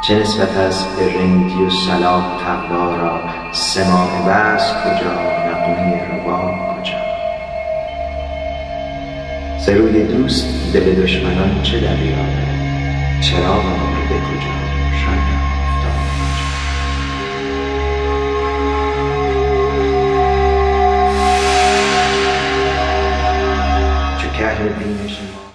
چه نسبت است به رندی و صلاح تقوا را؟ سماع وصل کجا، نغمه رباب کجا؟ ز روی دوست دل دشمنان چه دریابد؟ چراغ مرده کجا، شمع آفتاب کجا؟ چو کحل بینش ما